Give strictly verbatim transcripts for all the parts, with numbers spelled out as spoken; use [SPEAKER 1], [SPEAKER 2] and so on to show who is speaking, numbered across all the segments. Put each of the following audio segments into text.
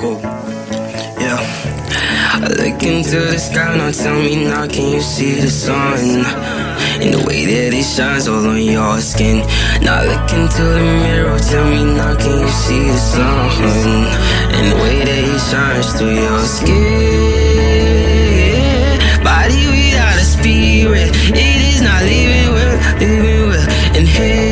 [SPEAKER 1] cool. Yeah. I look into the sky, now tell me now, can you see the sun? And the way that it shines all on your skin. Now look into the mirror, tell me now, can you see the sun? And the way that it shines through your skin. Body without a spirit, it is not living well, living well. And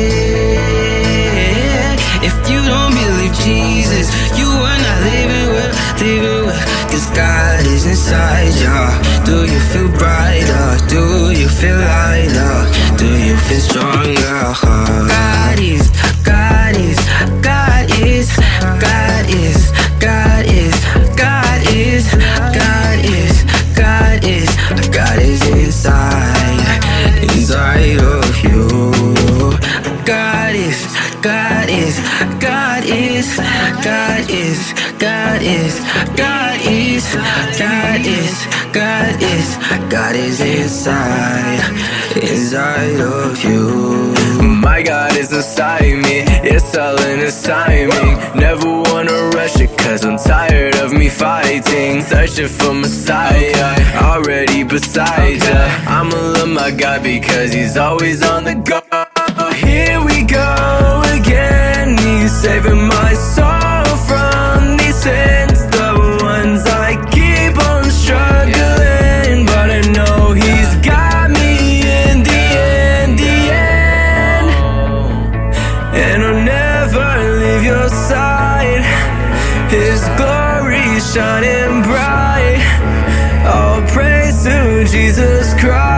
[SPEAKER 1] hey, if you don't believe Jesus, you are not living well, living well. Cause God is inside ya. Do you feel brighter? Do you feel lighter? Do you feel stronger? God is, God is, God is, God is, God is, God is, God is, God is, God is inside, inside of you. God is, God is, God is, God is, God is, God is, God is, God is, God is inside, inside of you.
[SPEAKER 2] My God is inside me, it's all in His timing. Never wanna rush it cause I'm tired of me fighting. Searching for Messiah, already beside ya. I'ma love my God because He's always on the go. Here we go again, He's saving my soul from these sins. The ones I keep on struggling, but I know He's got me in the end, the end. And I'll never leave your side. His glory shining bright. All praise to Jesus Christ.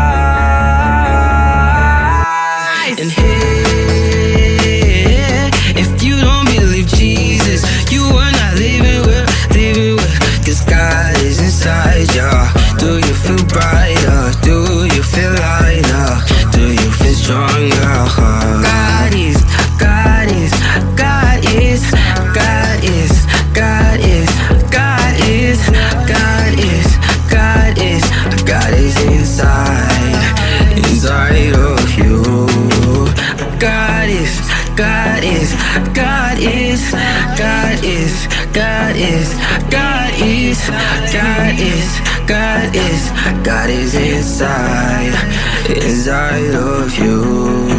[SPEAKER 1] And hey, if you don't believe Jesus, you are not living well, living well. Cause God is inside ya. Do you feel brighter? Do you feel lighter? Do you feel stronger? God is, God is, God is, God is, God is, God is, God is, God is, God is inside, inside of you. God is, God is, God is, God is, God is, God is, God is, God is, God is inside, inside of you.